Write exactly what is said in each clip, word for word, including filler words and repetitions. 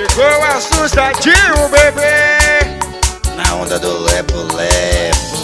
Chegou assustadinho, bebê, na onda do lepo-lepo.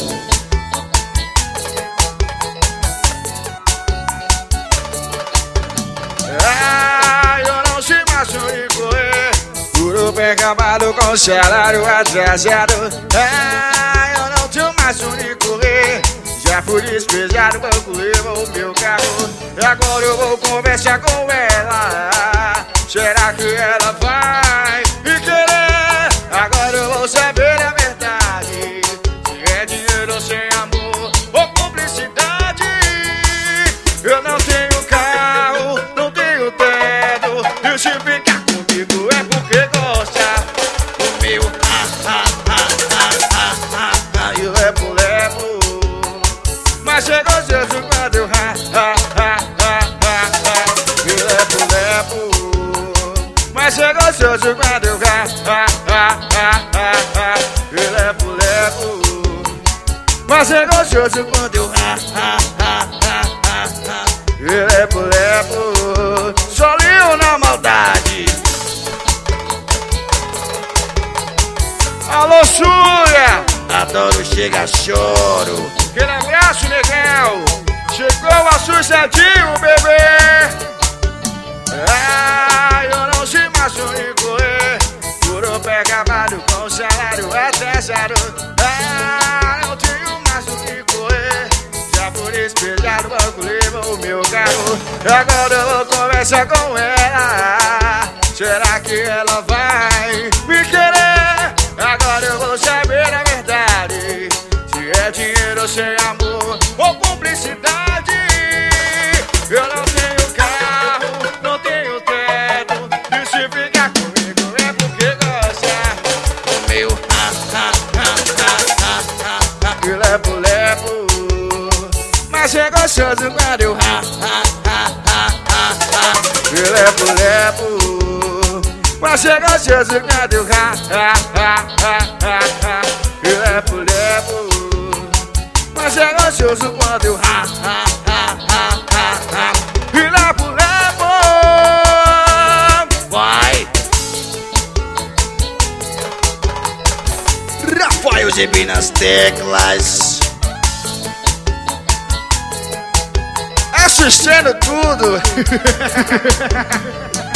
Ah, eu não se macho de correr, puro bem acabado com salário atrasado. Ah, eu não te macho de correr, já fui despejado, banco levou o meu carro. Agora eu vou conversar com ela, será que ela vai me querer? Agora eu vou saber a verdade, se é dinheiro ou sem amor ou cumplicidade. Eu não tenho carro, não tenho teto, e se ficar comigo é porque gosta do meu ah, ah, ah, ah, ah, ah, ah, e lepo, lepo. Mas chegou Jesus quando eu ha, ha, ha, ha, ha, ha, e lepo, lepo. Mas chegou Jesus quando eu ha, ha, ha, ha, ha, ha, e lepo, lepo. Mas chegou Jesus quando eu ha, ha, ha, ha, ha, ha, e lepo, lepo. Solinho na maldade. Alô, Súria! Adoro, chega, choro. Aquele abraço, negão. Chegou assustadinho, bebê. Ah, eu não se macho em correr, puro pé acabado com salário atrasado. Ah, não tenho macho em correr, já por espelhado, banco levou o meu carro. Agora eu vou conversar com ela, será que ela vai me querer? Agora eu vou saber a verdade, se é dinheiro ou sem amor ou cumplicidade. Eu não tenho carro, não tenho teto, e se ficar comigo é porque gosta do meu ha, ha, ha, ha, ha, ha, e lepo, lepo. Mas é gostoso quando eu ha, ha, ha, ha, ha, ha, e lepo, lepo. Mas é gostoso quando eu ha, ha, ha, ha, ha, ha, e lepo, lepo. Mas é gostoso quando eu ha, ha, ha, ha, ha, ha, e lepo, lepo. Vai! Rafael G B nas teclas. Assistindo tudo.